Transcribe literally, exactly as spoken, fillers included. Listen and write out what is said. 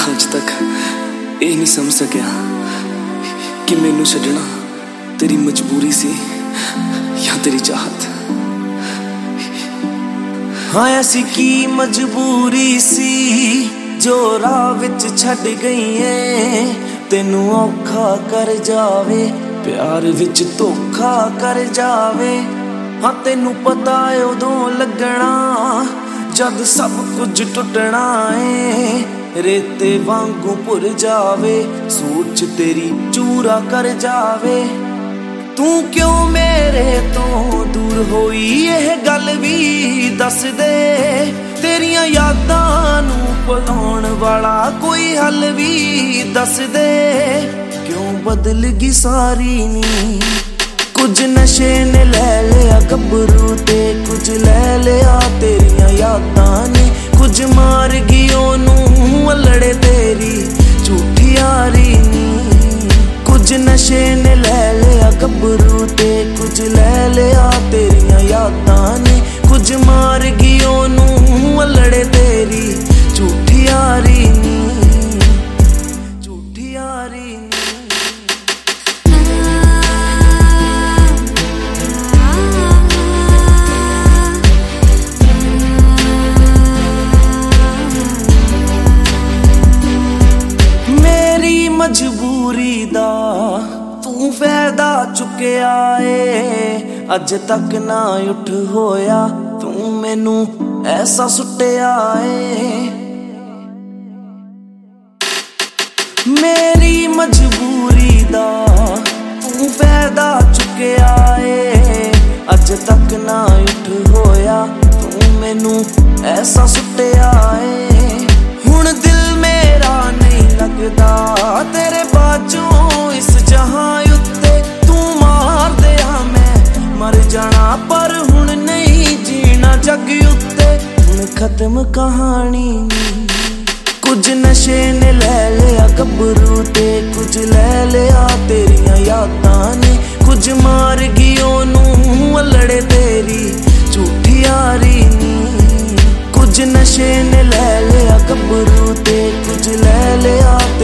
अज तक ये नहीं समझ सकिया कि मैनू छड्डना तेरी मजबूरी सी या तेरी चाहत। हाँ ऐसी की मजबूरी सी जो राह विच छड्ड गई है, तेनू औखा कर जावे प्यार विच धोखा कर जावे। हाँ तेनू पता उदों लगना जद सब कुछ टुटना है, रेते वांगू भुर जावे सोच तेरी चूरा कर जावे। तू क्यों मेरे तो दूर होई यह गल भी दस दे, तेरियां यादां नू भुलाउण वाला कोई हल भी दस दे। क्यों बदल गई सारी नी कुछ नशे ने ले लिया गबरू ते, कुछ ले लिया तेरियां यादां ने, कुछ मार गई ओनू अल्लड़े तेरी झूठी यारी नी। कुछ नशे ने ले लिया गबरू ते, कुछ ले लिया तेरियां यादां ने, कुछ मार गई ओनू अल्लड़े तेरी झूठी यारी नी, झूठी यारी नी। मजबूरी दा तू फायदा चुकिया है, अज तक ना उठ होया तू मैनू ऐसा सुटिया है। मेरी मजबूरी दा तू फायदा चुकिया है, अज तक ना उठ होया तू मैनू ऐसा सुटिया है। हुण दिल मेरा नहीं लगदा तेरे बाजों इस जहां उत्ते, तू मार दिया मैं मर जाना पर हुण नहीं जीना जग उत्ते। हुण खत्म कहानी कुछ नशे ने ले लिया गबरू ते, कुछ ले लिया तेरियां यादां ने, कुछ मार गई ओनू अल्लड़े तेरी झूठी यारी नी। कुछ नशे ने ले लिया गबरू ते, कुछ ले लिया